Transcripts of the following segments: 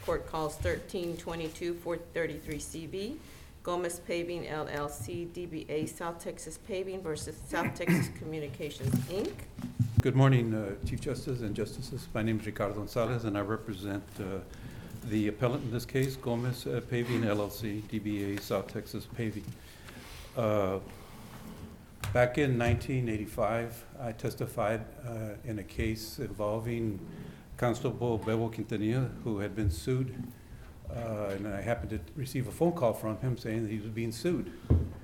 Court calls 13-22-433 CB, Gomez Paving LLC, DBA South Texas Paving versus South Texas Communications, Inc. Good morning, Chief Justice and Justices. My name is Ricardo Gonzalez, and I represent the appellant in this case, Gomez Paving LLC, DBA South Texas Paving. Back in 1985, I testified in a case involving Constable Bebo Quintanilla, who had been sued, and I happened to receive a phone call from him saying that he was being sued.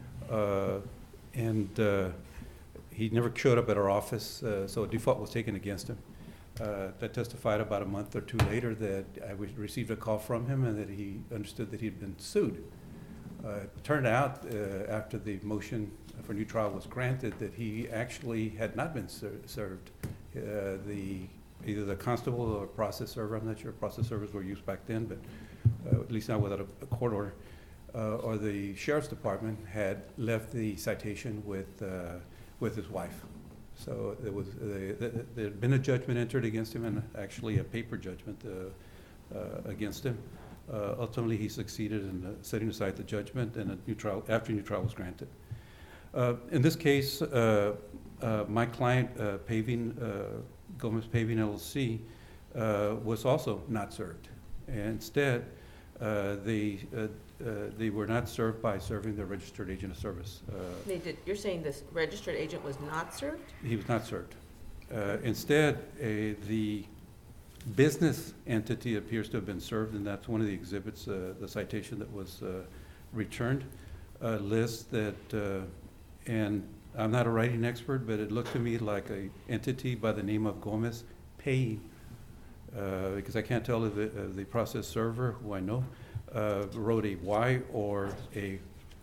He never showed up at our office, so a default was taken against him. I testified about a month or two later that I received a call from him and that he understood that he had been sued. It turned out, after the motion for new trial was granted, that he actually had not been served. Either the constable or process server, I'm not sure if process servers were used back then, but at least not without a court order, or the sheriff's department had left the citation with his wife. So there had been a judgment entered against him, and actually a paper judgment against him. Ultimately, he succeeded in setting aside the judgment, and a new trial was granted. In this case, my client, Gomez Paving LLC, was also not served. And instead, they were not served by serving the registered agent of service. They did. You're saying this registered agent was not served? He was not served. Instead, the business entity appears to have been served, and that's one of the exhibits, the citation that was returned, lists that, and I'm not a writing expert, but it looked to me like an entity by the name of Gomez Paying, because I can't tell if the process server, who I know, wrote a Y or a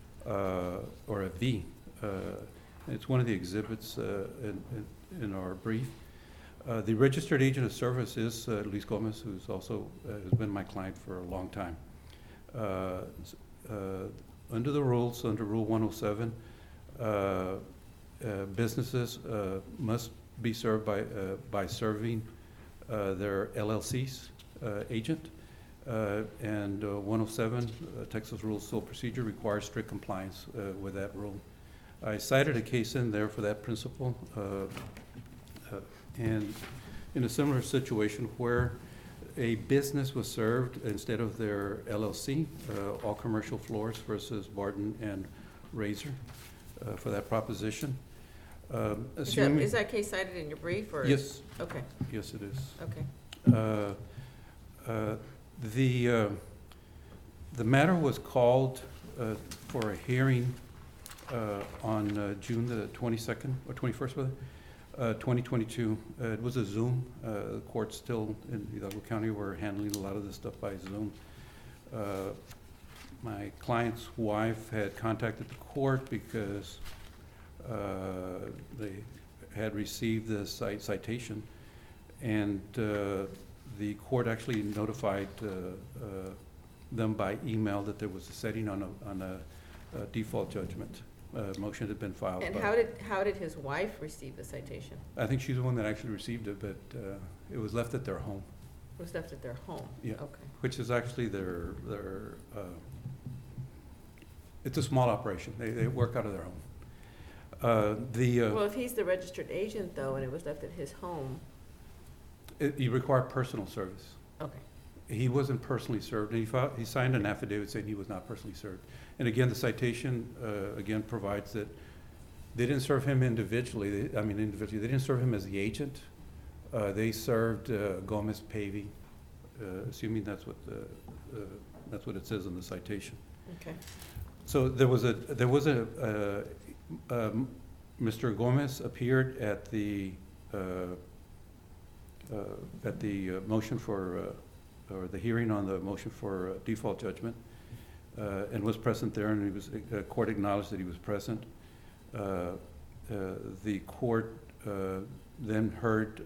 V. It's one of the exhibits in our brief. The registered agent of service is Luis Gomez, who's also has been my client for a long time. Under the rules, under Rule 107, businesses must be served by serving their LLC's agent. And 107, Texas Rules of Civil Procedure, requires strict compliance with that rule. I cited a case in there for that principle, and in a similar situation where a business was served instead of their LLC, All Commercial Floors versus Barton and Razor, for that proposition. Is that case cited in your brief? Or Yes. Okay. Yes, it is. Okay. The matter was called for a hearing on June the 22nd or 21st, 2022. It was a Zoom. The courts still in Hidalgo County were handling a lot of this stuff by Zoom. My client's wife had contacted the court because they had received the citation, and the court actually notified them by email that there was a setting on a default judgment. Motion had been filed. And how did his wife receive the citation? I think she's the one that actually received it, but it was left at their home. It was left at their home? Yeah. Okay. Which is actually it's a small operation. They work out of their home. Well, if he's the registered agent, though, and it was left at his home. He required personal service. Okay. He wasn't personally served, and he signed an affidavit saying he was not personally served. And again, the citation again provides that they didn't serve him individually. They didn't serve him as the agent. They served Gomez Paving, assuming that's what it says in the citation. Okay. So Mr. Gomez appeared at the motion for or the hearing on the motion for default judgment, and was present there, and court acknowledged that he was present. The court then heard,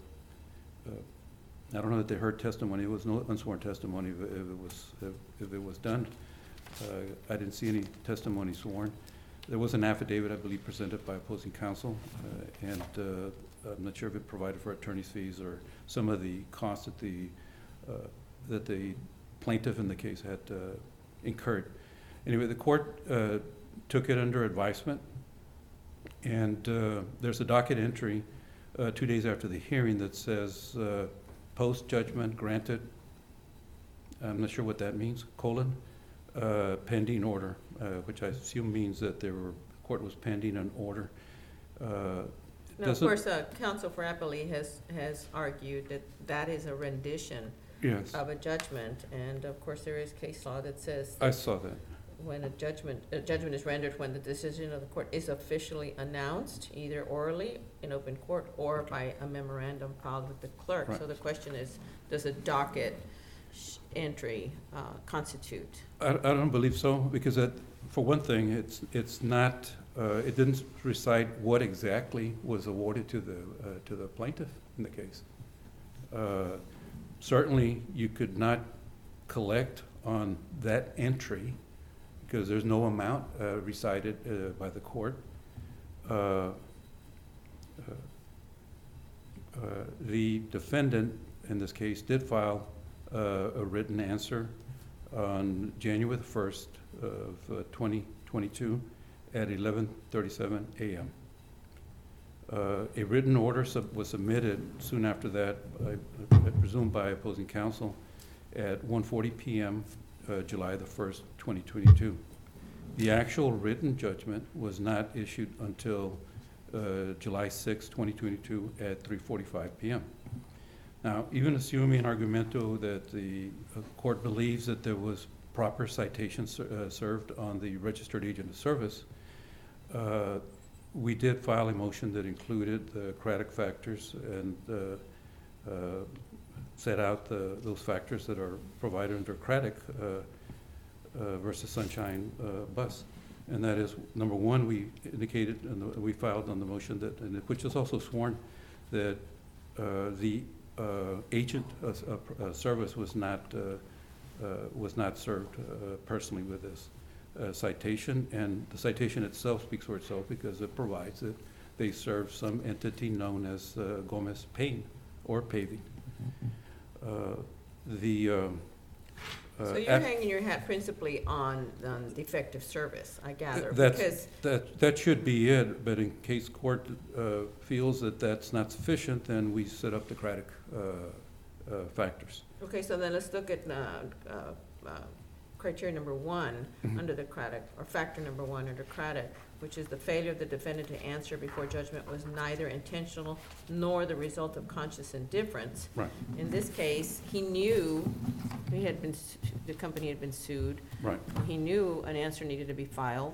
I don't know that they heard testimony. It was no unsworn testimony if it was done. I didn't see any testimony sworn. There was an affidavit, I believe, presented by opposing counsel, and I'm not sure if it provided for attorney's fees or some of the costs that the plaintiff in the case had incurred. Anyway, the court took it under advisement, and there's a docket entry 2 days after the hearing that says post-judgment granted, I'm not sure what that means, pending order, which I assume means that the court was pending an order. Now, of course, counsel for appellee has argued that that is a rendition Yes, of a judgment, and of course, there is case law that says I saw that. when a judgment is rendered when the decision of the court is officially announced, either orally in open court or by a memorandum filed with the clerk. Right. So the question is, does a docket entry constitute? I don't believe so, because for one thing, it's not, it didn't recite what exactly was awarded to the plaintiff in the case. Certainly, you could not collect on that entry because there's no amount recited by the court. The defendant, in this case, did file a written answer on January the 1st of 2022 at 11:37 a.m. A written order was submitted soon after that, I presume by opposing counsel, at 1:40 p.m. July the 1st, 2022. The actual written judgment was not issued until July 6, 2022 at 3:45 p.m. Now, even assuming argumento that the court believes that there was proper citation served on the registered agent of service, we did file a motion that included the Craddock factors and set out those factors that are provided under Craddock versus Sunshine Bus. And that is, number one, we indicated, and we filed on the motion that, and which is also sworn, that the agent of service was not served personally with this citation, and the citation itself speaks for itself because it provides that they serve some entity known as Gomez Payne or Paving. So you're hanging your hat principally on defective service, I gather, That's, because that should be it, but in case court feels that that's not sufficient, then we set up the Craddock factors. okay, so then let's look at criteria number one under the Craddock, or factor number one under Craddock, which is the failure of the defendant to answer before judgment was neither intentional nor the result of conscious indifference. Right, In this case, he knew the company had been sued. right. He knew an answer needed to be filed.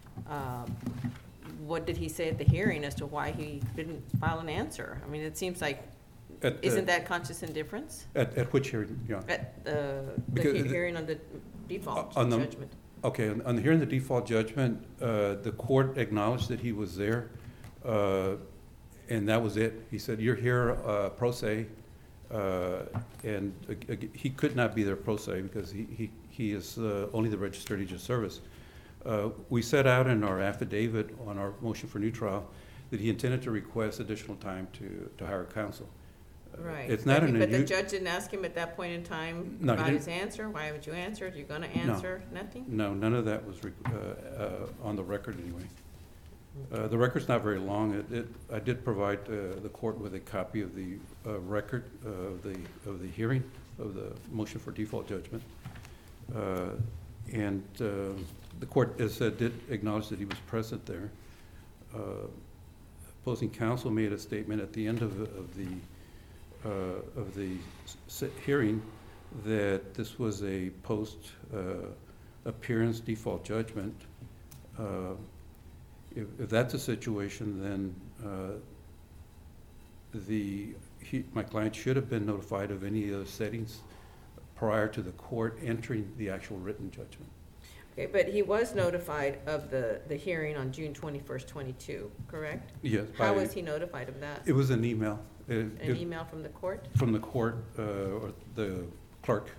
What did he say at the hearing as to why he didn't file an answer? I mean, it seems like, isn't that conscious indifference? At which hearing, yeah? At the Because hearing on the default on the- judgment. Okay, on the hearing the default judgment, the court acknowledged that he was there, and that was it. He said, "You're here pro se," and he could not be there pro se because he is only the registered agent of service. We set out in our affidavit on our motion for new trial that he intended to request additional time to hire counsel. Right. It's not But the judge didn't ask him at that point in time No, he about didn't. his answer? Why haven't you answered? You're gonna answer? Nothing? No, none of that was on the record anyway. The record's not very long. I did provide the court with a copy of the record of the hearing of the motion for default judgment. And the court, as said, did acknowledge that he was present there. Opposing counsel made a statement at the end of the hearing that this was a post-appearance default judgment. If that's a situation, then my client should have been notified of any of the settings prior to the court entering the actual written judgment. Okay, but he was notified of the hearing on June 21st, 22, correct? Yes. How was he notified of that? It was an email. An email from the court? From the court, or the clerk.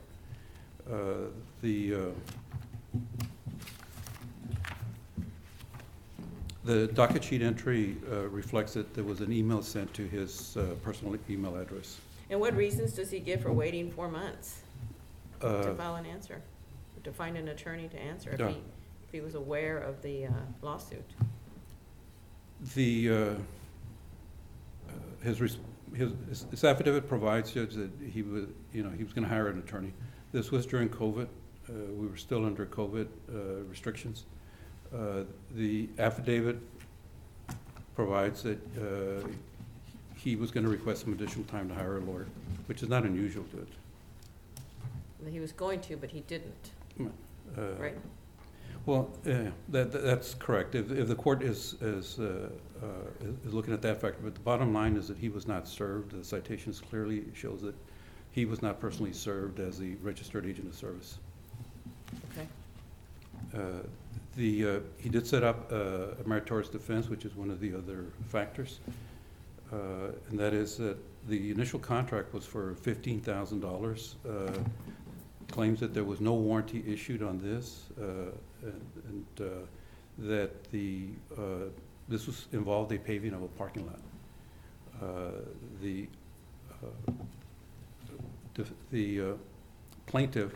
The docket sheet entry reflects that there was an email sent to his personal email address. And what reasons does he give for waiting 4 months? to file an answer, to find an attorney to answer if Yeah. he was aware of the lawsuit. The, his affidavit provides, Judge, that he was, he was gonna hire an attorney. This was during COVID. We were still under COVID restrictions. The affidavit provides that he was gonna request some additional time to hire a lawyer, which is not unusual, Judge. He was going to, but he didn't, right? Well, that's correct. If the court is looking at that factor, but the bottom line is that he was not served. The citations clearly shows that he was not personally served as the registered agent of service. Okay. He did set up a meritorious defense, which is one of the other factors, and that is that the initial contract was for $15,000. Claims that there was no warranty issued on this, and that this was involved a paving of a parking lot. The plaintiff,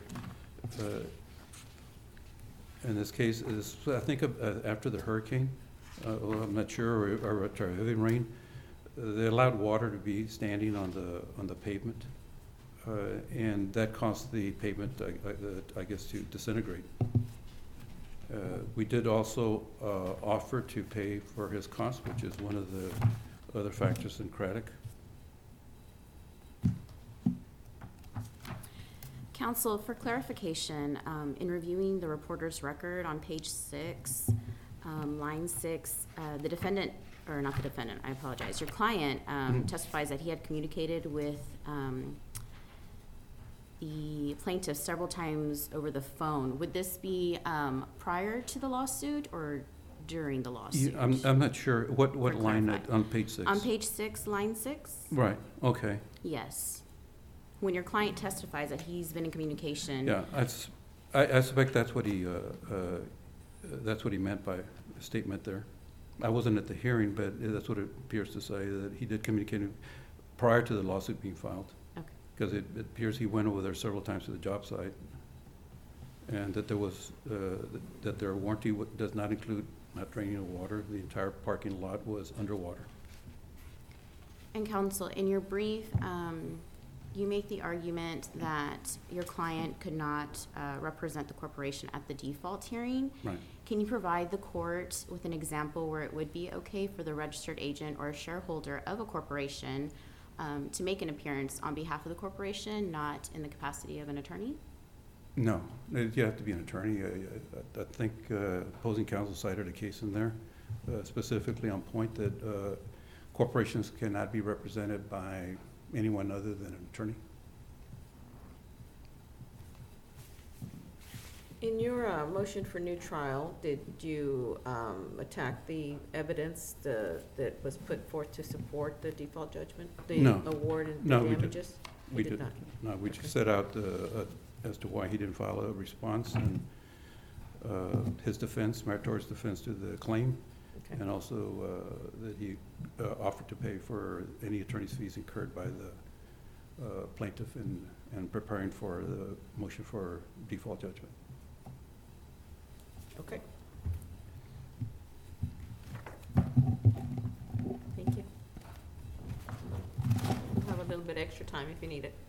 in this case, is I think after the hurricane, well, I'm not sure, or heavy rain, they allowed water to be standing on the pavement. And that caused the pavement, I guess, to disintegrate. We did also offer to pay for his costs, which is one of the other factors in Craddock. Counsel, for clarification, in reviewing the reporter's record on page 6, line 6, the defendant, or not the defendant, I apologize, your client testifies that he had communicated with the plaintiff several times over the phone. Would this be prior to the lawsuit or during the lawsuit? I'm not sure. What line clarify. on page 6? On page 6, line 6? Right, okay. Yes. When your client testifies that he's been in communication. Yeah, I suspect that's what he meant by the statement there. I wasn't at the hearing, but that's what it appears to say, that he did communicate prior to the lawsuit being filed. Okay. Because it appears he went over there several times to the job site, and that there was, that their warranty does not include not draining of water. The entire parking lot was underwater. And counsel, in your brief, you make the argument that your client could not represent the corporation at the default hearing. Right. Can you provide the court with an example where it would be okay for the registered agent or a shareholder of a corporation to make an appearance on behalf of the corporation, not in the capacity of an attorney? No, you have to be an attorney. I think opposing counsel cited a case in there specifically on point that corporations cannot be represented by anyone other than an attorney. In your motion for new trial, did you attack the evidence that was put forth to support the default judgment? No. The award and No, the we didn't. damages? You We did did not? No, we Okay. just set out as to why he didn't file a response, and his defense, meritorious defense to the claim, Okay. and also that he offered to pay for any attorney's fees incurred by the plaintiff in preparing for the motion for default judgment. Okay. Thank you. We'll have a little bit extra time if you need it.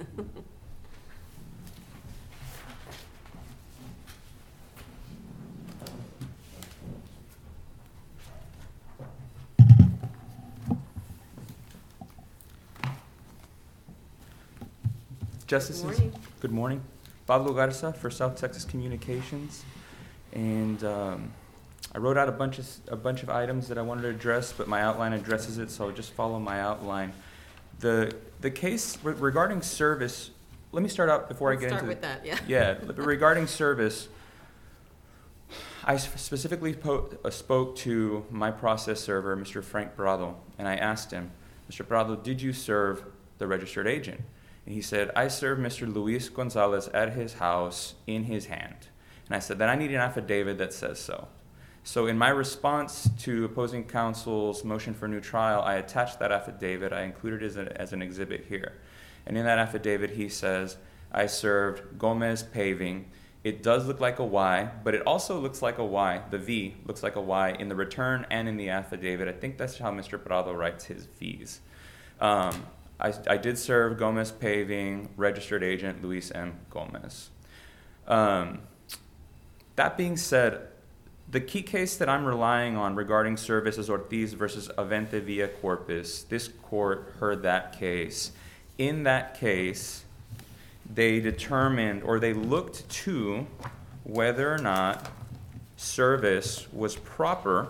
Justices, morning. good morning. Pablo Garza for South Texas Communications, and I wrote out a bunch of items that I wanted to address, but my outline addresses it, so I'll just follow my outline. The case regarding service. Let me start out before I get into Start with that, yeah. Yeah, regarding service, I specifically spoke to my process server, Mr. Frank Prado, and I asked him, Mr. Prado, did you serve the registered agent? And he said, I served Mr. Luis Gonzalez at his house in his hand. And I said, then I need an affidavit that says so. So in my response to opposing counsel's motion for new trial, I attached that affidavit. I included it as an exhibit here. And in that affidavit, he says, I served Gomez Paving. It does look like a Y, but it also looks like a Y. The V looks like a Y in the return and in the affidavit. I think that's how Mr. Prado writes his V's. I did serve Gomez Paving, registered agent Luis M. Gomez. That being said, the key case that I'm relying on regarding service is Ortiz versus Avente Via Corpus. This court heard that case. In that case, they determined, or they looked to whether or not service was proper.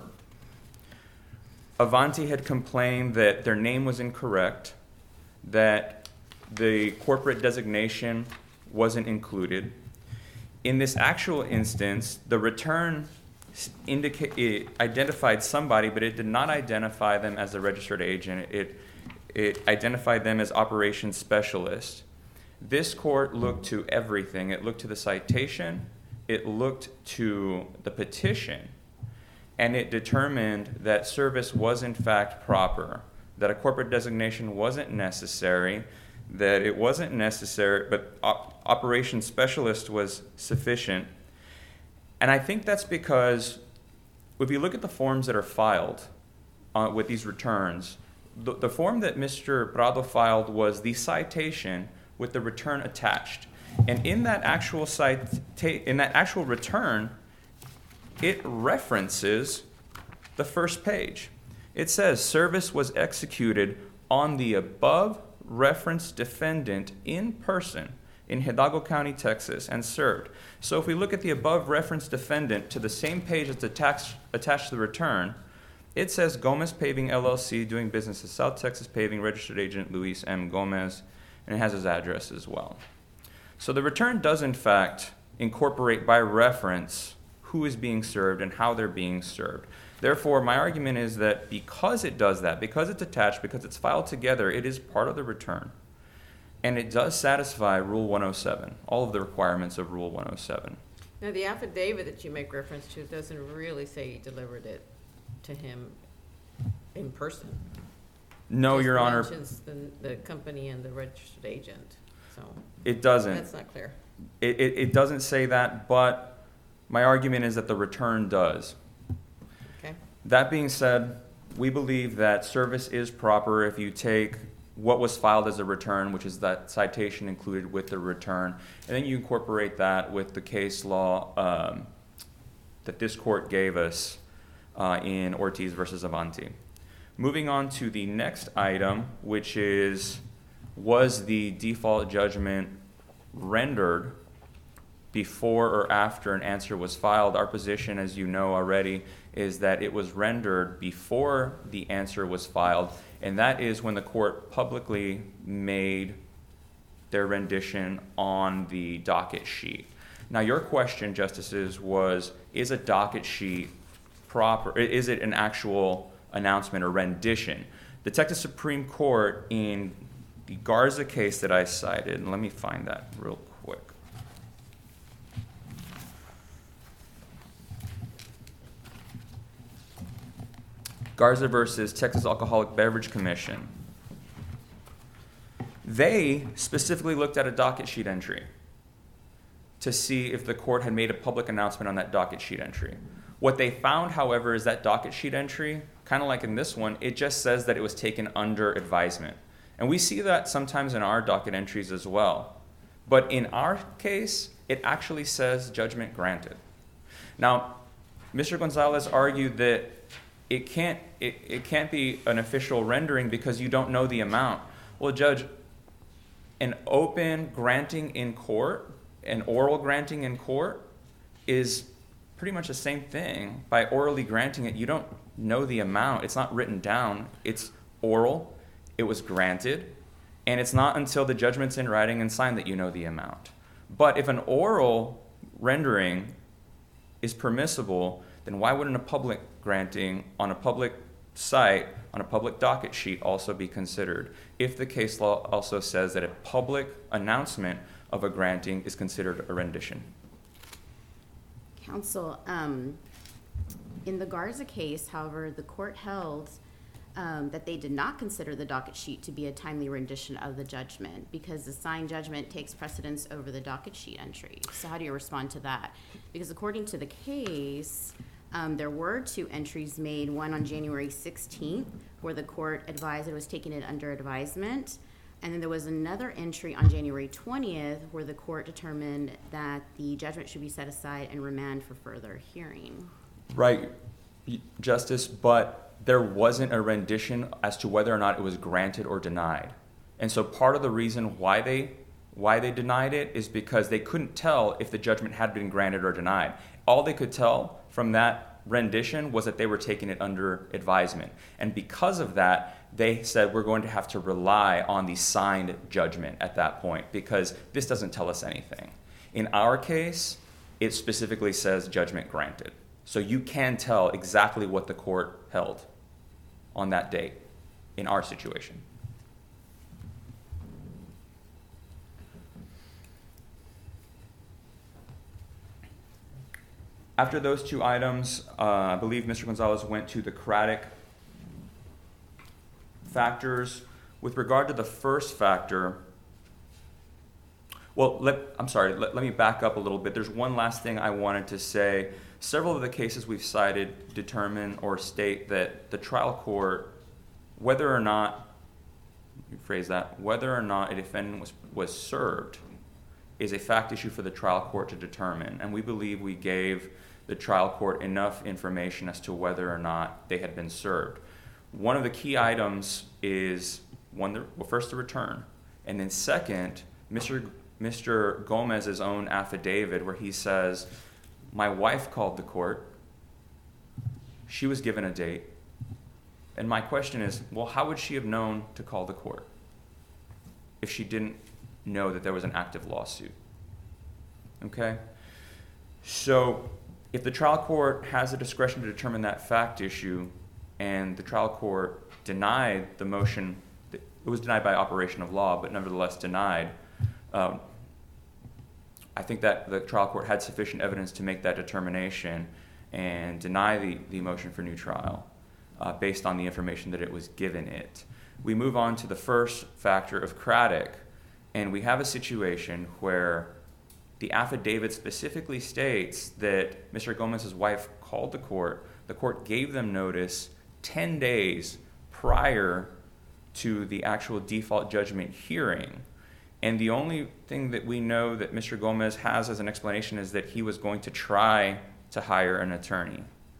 Avante had complained that their name was incorrect, that the corporate designation wasn't included. In this actual instance, the return it identified somebody, but it did not identify them as a registered agent. It identified them as operations specialist. This court looked to everything. It looked to the citation, it looked to the petition, and it determined that service was in fact proper, that a corporate designation wasn't necessary, but operations specialist was sufficient. And I think that's because if you look at the forms that are filed with these returns, the form that Mr. Prado filed was the citation with the return attached. And in that actual return, it references the first page. It says service was executed on the above referenced defendant in person in Hidalgo County, Texas, and served. So if we look at the above referenced defendant to the same page that's attached to the return, it says Gomez Paving LLC, doing business as South Texas Paving, registered agent Luis M. Gomez, and it has his address as well. So the return does in fact incorporate by reference who is being served and how they're being served. Therefore, my argument is that because it does that, because it's attached, because it's filed together, it is part of the return. And it does satisfy Rule 107, all of the requirements of Rule 107. Now, the affidavit that you make reference to doesn't really say you delivered it to him in person. No, Just Your Honor. mentions the company and the registered agent, so It doesn't. that's not clear. It doesn't say that, but my argument is that the return does. Okay. That being said, we believe that service is proper if you take what was filed as a return, which is that citation included with the return, and then you incorporate that with the case law that this court gave us in Ortiz versus Avante. Moving on to the next item, which is, was the default judgment rendered before or after an answer was filed? Our position, as you know already, is that it was rendered before the answer was filed, and that is when the court publicly made their rendition on the docket sheet. Now, your question, Justices, was, is a docket sheet proper? Is it an actual announcement or rendition? The Texas Supreme Court, in the Garza case that I cited, and let me find that real quick. Garza versus Texas Alcoholic Beverage Commission. They specifically looked at a docket sheet entry to see if the court had made a public announcement on that docket sheet entry. What they found, however, is that docket sheet entry, kind of like in this one, it just says that it was taken under advisement. And we see that sometimes in our docket entries as well. But in our case, it actually says judgment granted. Now, Mr. Gonzalez argued that it can't be an official rendering because you don't know the amount. Well, Judge, an open granting in court, an oral granting in court, is pretty much the same thing. By orally granting it, you don't know the amount. It's not written down. It's oral. It was granted. And it's not until the judgment's in writing and signed that you know the amount. But if an oral rendering is permissible, then why wouldn't a public granting on a public site, on a public docket sheet also be considered? If the case law also says that a public announcement of a granting is considered a rendition. Counsel, in the Garza case, however, the court held that they did not consider the docket sheet to be a timely rendition of the judgment because the signed judgment takes precedence over the docket sheet entry. So how do you respond to that? Because according to the case, there were 2 entries made, one on January 16th, where the court advised it was taking it under advisement. And then there was another entry on January 20th, where the court determined that the judgment should be set aside and remand for further hearing. Right, Justice, but there wasn't a rendition as to whether or not it was granted or denied. And so part of the reason why they denied it is because they couldn't tell if the judgment had been granted or denied. All they could tell from that rendition was that they were taking it under advisement. And because of that, they said we're going to have to rely on the signed judgment at that point because this doesn't tell us anything. In our case, it specifically says judgment granted. So you can tell exactly what the court held on that date in our situation. After those 2 items, I believe Mr. Gonzalez went to the Craddock factors. With regard to the first factor, well, let me back up a little bit. There's one last thing I wanted to say. Several of the cases we've cited determine or state that the trial court, whether or not a defendant was served is a fact issue for the trial court to determine. And we believe we gave the trial court enough information as to whether or not they had been served. One of the key items is, first the return, and then second, Mr. Gomez's own affidavit where he says, my wife called the court, she was given a date, and my question is, well, how would she have known to call the court if she didn't know that there was an active lawsuit? Okay? So if the trial court has the discretion to determine that fact issue and the trial court denied the motion, it was denied by operation of law, but nevertheless denied, I think that the trial court had sufficient evidence to make that determination and deny the motion for new trial based on the information that it was given it. We move on to the first factor of Craddock, and we have a situation where the affidavit specifically states that Mr. Gomez's wife called the court gave them notice 10 days prior to the actual default judgment hearing. And the only thing that we know that Mr. Gomez has as an explanation is that he was going to try to hire an attorney.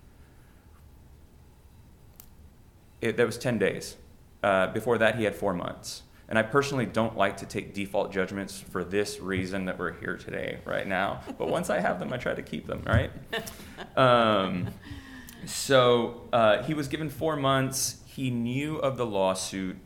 That was 10 days. Before that, he had 4 months. And I personally don't like to take default judgments for this reason that we're here today, right now. But once I have them, I try to keep them, right? So he was given 4 months. He knew of the lawsuit.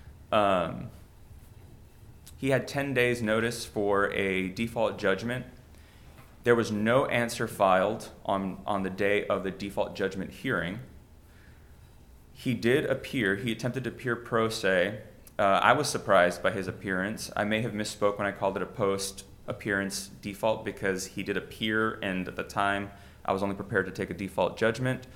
He had 10 days notice for a default judgment. There was no answer filed on the day of the default judgment hearing. He did appear. He attempted to appear pro se. I was surprised by his appearance. I may have misspoke when I called it a post-appearance default because he did appear, and at the time, I was only prepared to take a default judgment.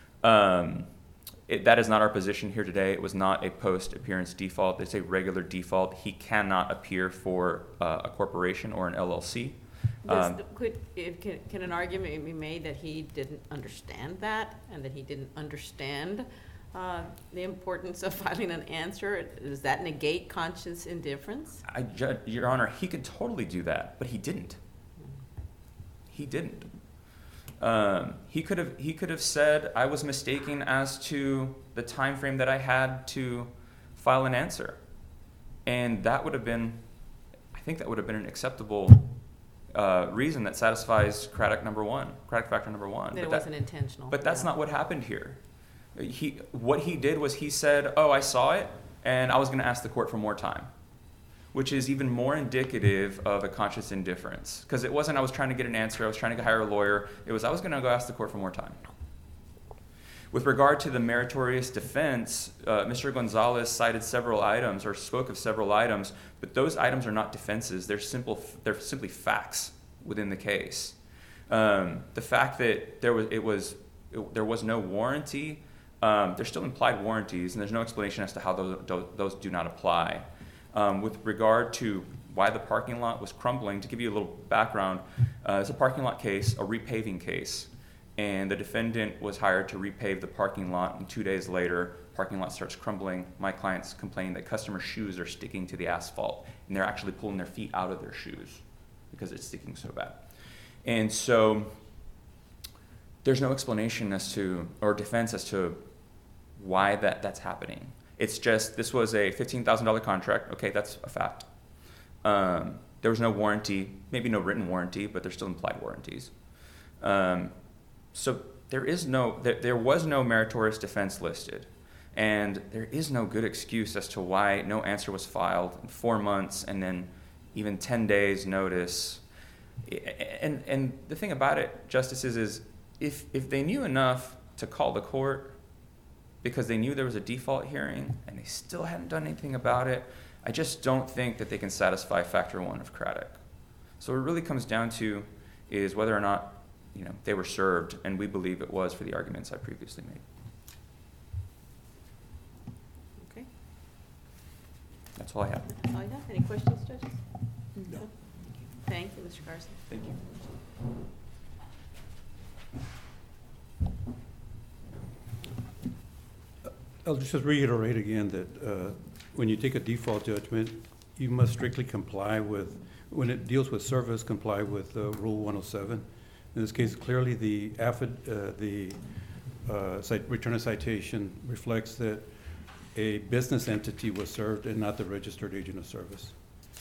That is not our position here today. It was not a post-appearance default. It's a regular default. He cannot appear for a corporation or an LLC. Can an argument be made that he didn't understand that and that he didn't understand the importance of filing an answer? Does that negate conscious indifference? Your Honor, he could totally do that, but he didn't. He didn't. He could have said I was mistaken as to the time frame that I had to file an answer, and that would have been, I think that would have been an acceptable reason that satisfies Craddock factor number one. That it wasn't intentional. But that's not what happened here. What he did was he said, "Oh, I saw it, and I was going to ask the court for more time," which is even more indicative of a conscious indifference. Because it wasn't I was trying to get an answer, I was trying to hire a lawyer. It was I was going to go ask the court for more time. With regard to the meritorious defense, Mr. Gonzalez cited several items or spoke of several items, but those items are not defenses. They're simply facts within the case. The fact that there was no warranty There's still implied warranties, and there's no explanation as to how those do not apply. With regard to why the parking lot was crumbling, to give you a little background, it's a parking lot case, a repaving case, and the defendant was hired to repave the parking lot, and 2 days later, parking lot starts crumbling. My client's complaining that customers' shoes are sticking to the asphalt, and they're actually pulling their feet out of their shoes because it's sticking so bad. And so there's no explanation as to, or defense as to why that's happening. It's just, this was a $15,000 contract. Okay, that's a fact. There was no warranty, maybe no written warranty, but there's still implied warranties. So there was no meritorious defense listed. And there is no good excuse as to why no answer was filed in 4 months and then even 10 days notice. And the thing about it, justices, is if they knew enough to call the court because they knew there was a default hearing and they still hadn't done anything about it, I just don't think that they can satisfy factor one of Craddock. So what it really comes down to is whether or not they were served, and we believe it was for the arguments I previously made. Okay, That's all I have. that's all you have. Any questions, judges? No. Thank you, Mr. Garza. Thank you. I'll just reiterate again that when you take a default judgment, you must strictly comply with, when it deals with service, comply with Rule 107. In this case, clearly the return of citation reflects that a business entity was served and not the registered agent of service.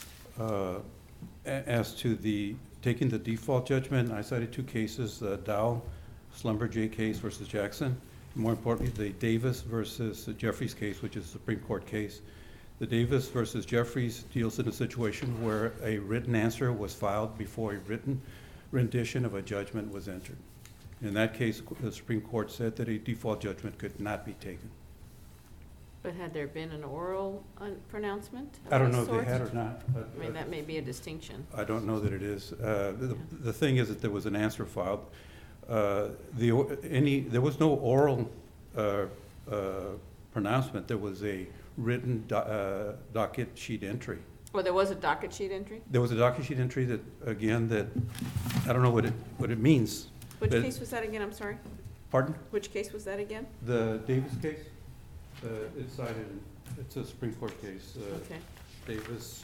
As to taking the default judgment, I cited 2 cases, Dow Schlumberger case versus Jackson. More importantly, the Davis versus Jeffries case, which is a Supreme Court case. The Davis versus Jeffries deals in a situation where a written answer was filed before a written rendition of a judgment was entered. In that case, the Supreme Court said that a default judgment could not be taken. But had there been an oral pronouncement? I don't know if they had or not. I mean, that may be a distinction. I don't know that it is. The thing is that there was an answer filed. There was no oral pronouncement. There was a written docket sheet entry. Well, there was a docket sheet entry? There was a docket sheet entry that, again, that I don't know what it means. Which case was that again? I'm sorry. Pardon? Which case was that again? The Davis case. It's cited. It's a Supreme Court case. Okay. Davis.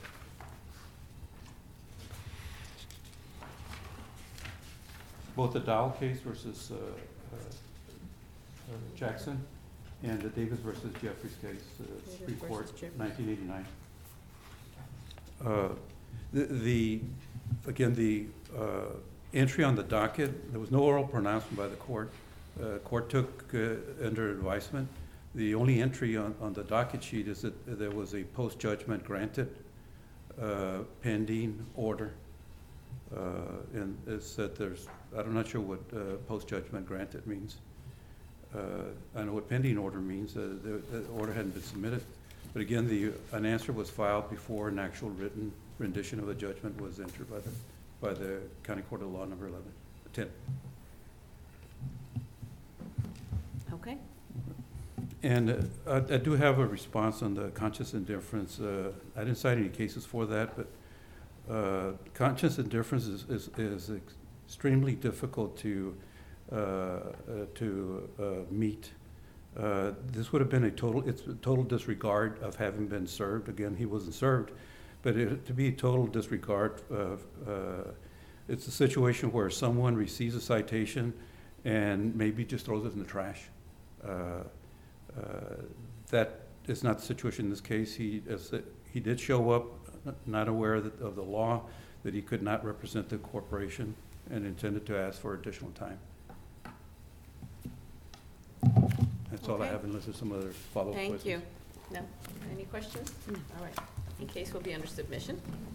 Both the Dow case versus Jackson and the Davis versus Jeffries case, Supreme Court, versus Jeffries. 1989. Again, the entry on the docket, there was no oral pronouncement by the court. Court took under advisement. The only entry on the docket sheet is that there was a post-judgment granted pending order. And it's that I'm not sure what post-judgment granted means. I know what pending order means. The order hadn't been submitted. But again, an answer was filed before an actual written rendition of a judgment was entered by the County Court of Law number 10. Okay. And I do have a response on the conscious indifference. I didn't cite any cases for that, but conscious indifference is extremely difficult to meet. This would have been a total disregard of having been served. Again, he wasn't served, but to be a total disregard, it's a situation where someone receives a citation and maybe just throws it in the trash. That is not the situation in this case. He did show up, not aware of the law, that he could not represent the corporation and intended to ask for additional time. That's all I Okay. have, unless there's some other follow-up questions. Thank you. No? Any questions? No. All right. The case will be under submission.